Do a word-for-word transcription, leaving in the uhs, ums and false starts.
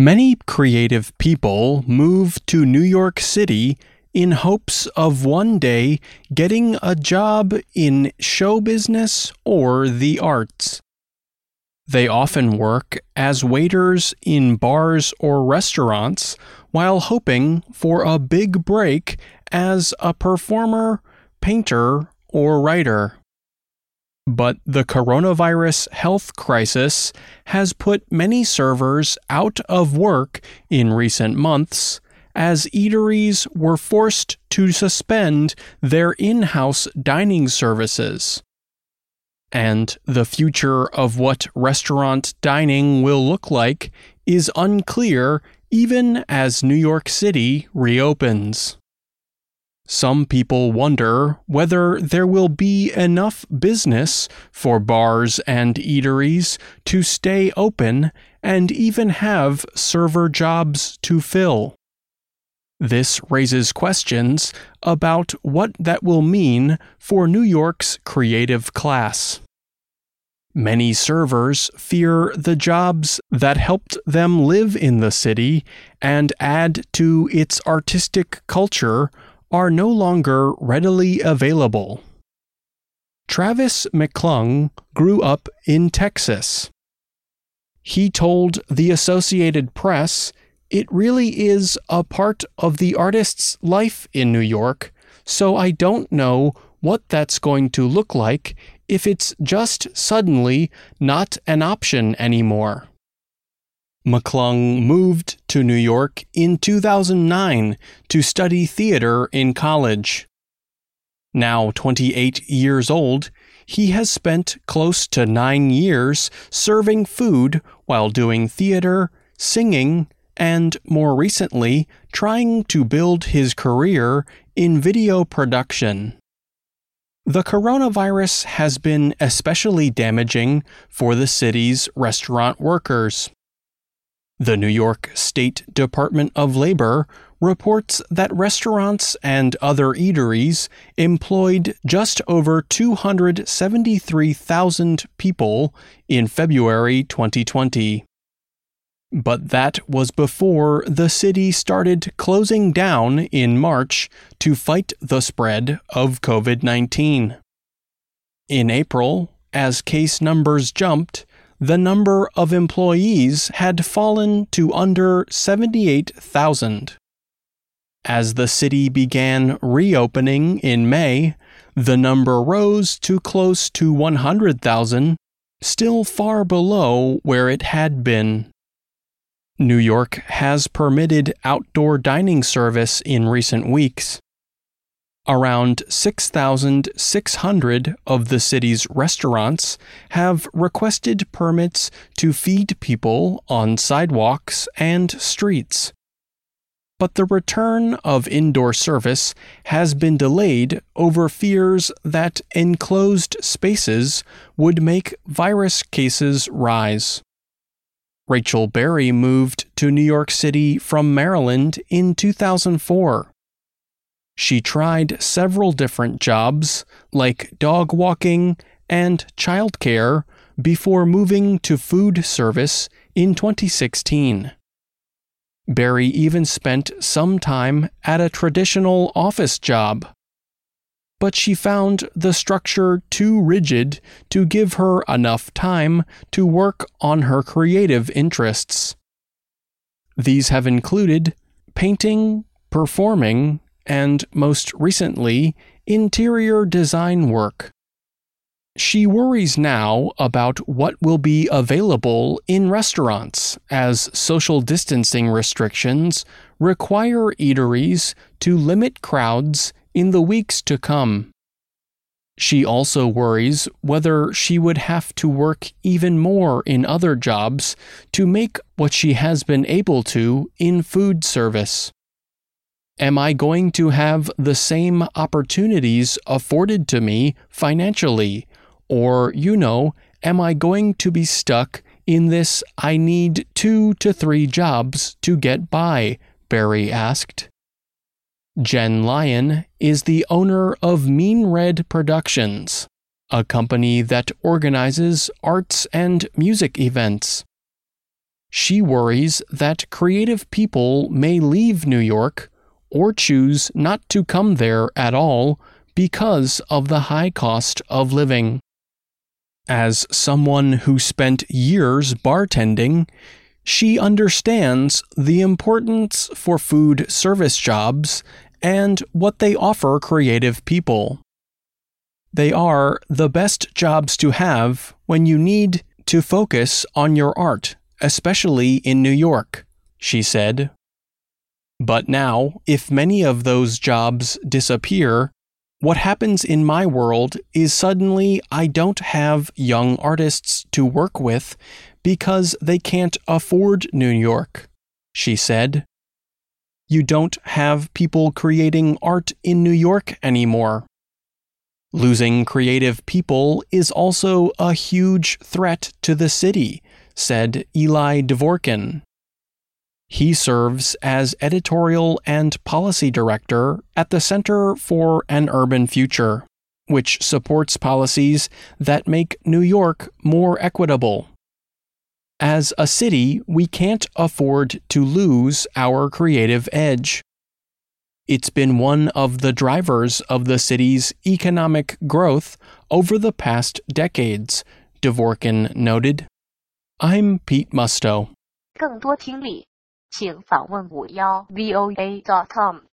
Many creative people move to New York City in hopes of one day getting a job in show business or the arts. They often work as waiters in bars or restaurants while hoping for a big break as a performer, painter, or writer. But the coronavirus health crisis has put many servers out of work in recent months, as eateries were forced to suspend their in-house dining services. And the future of what restaurant dining will look like is unclear even as New York City reopens. Some people wonder whether there will be enough business for bars and eateries to stay open and even have server jobs to fill. This raises questions about what that will mean for New York's creative class. Many servers fear the jobs that helped them live in the city and add to its artistic culture are no longer readily available. Travis McClung grew up in Texas. He told the Associated Press, "It really is a part of the artist's life in New York, so I don't know what that's going to look like if it's just suddenly not an option anymore." McClung moved to New York in two thousand nine to study theater in college. Now twenty-eight years old, he has spent close to nine years serving food while doing theater, singing, and more recently, trying to build his career in video production. The coronavirus has been especially damaging for the city's restaurant workers. The New York State Department of Labor reports that restaurants and other eateries employed just over two hundred seventy-three thousand people in February twenty twenty. But that was before the city started closing down in March to fight the spread of covid nineteen. In April, as case numbers jumped, the number of employees had fallen to under seventy-eight thousand. As the city began reopening in May, the number rose to close to one hundred thousand, still far below where it had been. New York has permitted outdoor dining service in recent weeks. Around six thousand six hundred of the city's restaurants have requested permits to feed people on sidewalks and streets. But the return of indoor service has been delayed over fears that enclosed spaces would make virus cases rise. Rachel Berry moved to New York City from Maryland in two thousand four. She tried several different jobs, like dog walking and childcare, before moving to food service in twenty sixteen. Berry even spent some time at a traditional office job. But she found the structure too rigid to give her enough time to work on her creative interests. These have included painting, performing, and most recently, interior design work. She worries now about what will be available in restaurants as social distancing restrictions require eateries to limit crowds in the weeks to come. She also worries whether she would have to work even more in other jobs to make what she has been able to in food service. Am I going to have the same opportunities afforded to me financially? Or, you know, am I going to be stuck in this I need two to three jobs to get by? Berry asked. Jen Lyon is the owner of Mean Red Productions, a company that organizes arts and music events. She worries that creative people may leave New York or choose not to come there at all because of the high cost of living. As someone who spent years bartending, she understands the importance for food service jobs and what they offer creative people. They are the best jobs to have when you need to focus on your art, especially in New York, she said. But now, if many of those jobs disappear, what happens in my world is suddenly I don't have young artists to work with because they can't afford New York, she said. You don't have people creating art in New York anymore. Losing creative people is also a huge threat to the city, said Eli Dvorkin. He serves as editorial and policy director at the Center for an Urban Future, which supports policies that make New York more equitable. As a city, we can't afford to lose our creative edge. It's been one of the drivers of the city's economic growth over the past decades, Dvorkin noted. I'm Pete Musto. 更多听力，请访问五幺 V O A dot com。